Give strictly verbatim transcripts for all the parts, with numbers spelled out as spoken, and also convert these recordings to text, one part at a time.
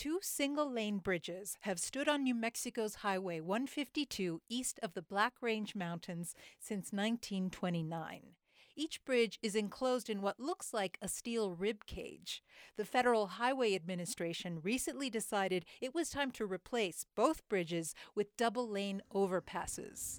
Two single-lane bridges have stood on New Mexico's Highway one fifty-two east of the Black Range Mountains since nineteen twenty-nine. Each bridge is enclosed in what looks like a steel rib cage. The Federal Highway Administration recently decided it was time to replace both bridges with double-lane overpasses.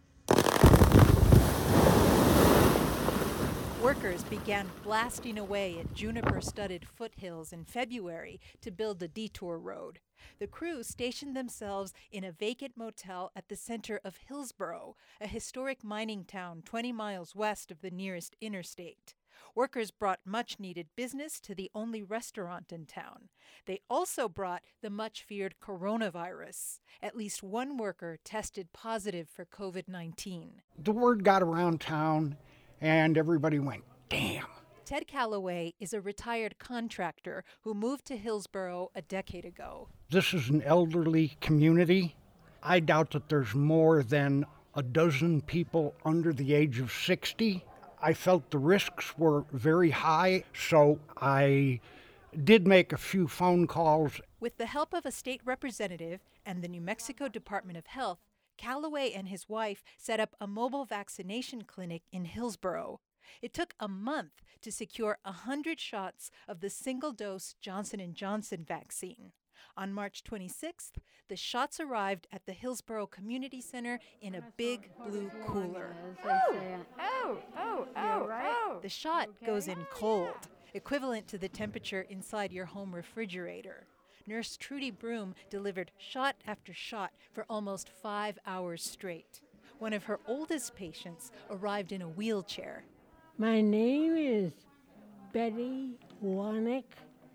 Workers began blasting away at juniper-studded foothills in February to build a detour road. The crew stationed themselves in a vacant motel at the center of Hillsboro, a historic mining town twenty miles west of the nearest interstate. Workers brought much-needed business to the only restaurant in town. They also brought the much-feared coronavirus. At least one worker tested positive for covid nineteen. The word got around town, and everybody went, damn. Ted Calloway is a retired contractor who moved to Hillsboro a decade ago. This is an elderly community. I doubt that there's more than a dozen people under the age of sixty. I felt the risks were very high, so I did make a few phone calls. With the help of a state representative and the New Mexico Department of Health, Calloway and his wife set up a mobile vaccination clinic in Hillsboro. It took a month to secure one hundred shots of the single-dose Johnson and Johnson vaccine. On March twenty-sixth, the shots arrived at the Hillsboro Community Center in a big blue cooler. Oh, oh, oh, oh, oh. The shot goes in cold, equivalent to the temperature inside your home refrigerator. Nurse Trudy Broom delivered shot after shot for almost five hours straight. One of her oldest patients arrived in a wheelchair. My name is Betty Wanick,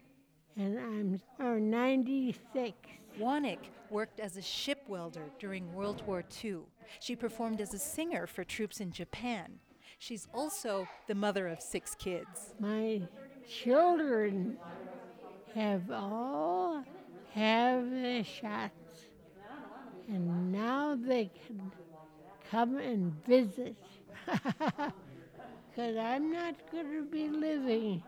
and I'm uh, ninety-six. Wanick worked as a ship welder during World War Two. She performed as a singer for troops in Japan. She's also the mother of six kids. My children have all have the shots, and now they can come and visit. Because I'm not going to be living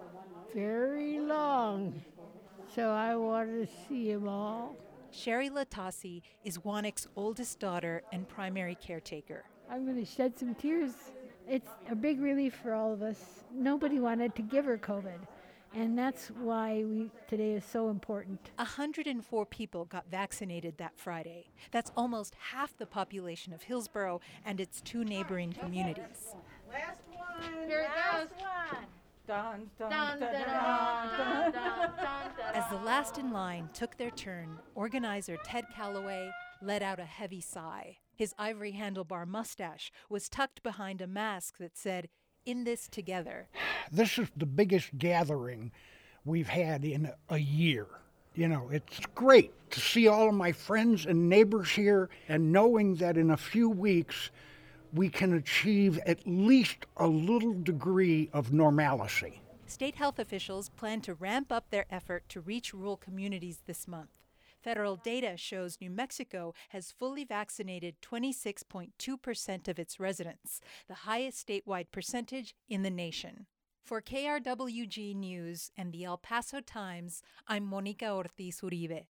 very long, so I want to see them all. Sherry Latasi is Wanick's oldest daughter and primary caretaker. I'm going to shed some tears. It's a big relief for all of us. Nobody wanted to give her COVID. And that's why we today is so important. one hundred four people got vaccinated that Friday. That's almost half the population of Hillsboro and its two neighboring communities. Last one. Here it last goes. one. Dun, dun, dun, dun, dun, dun, dun. As the last in line took their turn, organizer Ted Calloway let out a heavy sigh. His ivory handlebar mustache was tucked behind a mask that said, "In this together." This is the biggest gathering we've had in a year. You know, it's great to see all of my friends and neighbors here, and knowing that in a few weeks we can achieve at least a little degree of normalcy. State health officials plan to ramp up their effort to reach rural communities this month. Federal data shows New Mexico has fully vaccinated twenty-six point two percent of its residents, the highest statewide percentage in the nation. For K R W G News and the El Paso Times, I'm Monica Ortiz Uribe.